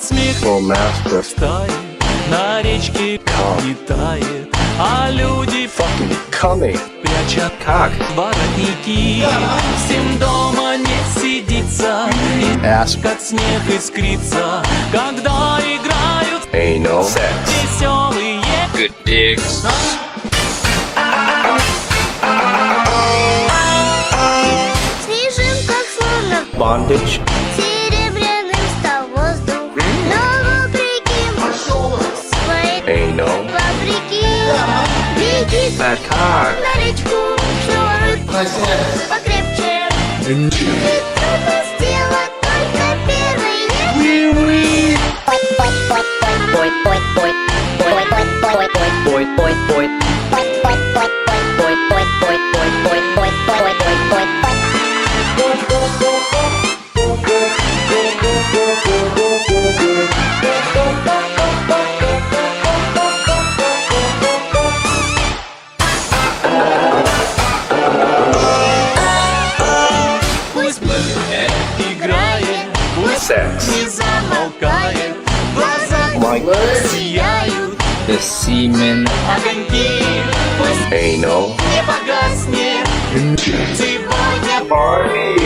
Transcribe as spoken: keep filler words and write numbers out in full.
смех Full master. стает, на речке не тает, а люди Fucking coming. прячут Cock. воротники. Всем дома не сидится, и Ass. как снег искрится, когда играют Anal. Sex. веселые. Good dicks. Снежинках словно Bondage. серебряным стал воздух. Но вопреки своей Anal. фабрики беги Fat cock. на речку, шнуруй покрепче. И трудно сделать только первый. Пусть плывет, играет, пусть Sex. не замолкает, в глазах My сияют the semen. огоньки, пусть Anal. не погаснет сегодня. Party.